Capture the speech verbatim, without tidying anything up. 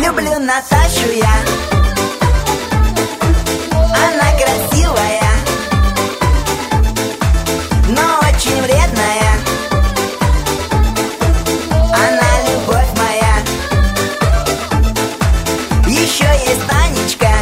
Люблю Наташу я, она красивая, но очень вредная. Она любовь моя. Еще есть Танечка,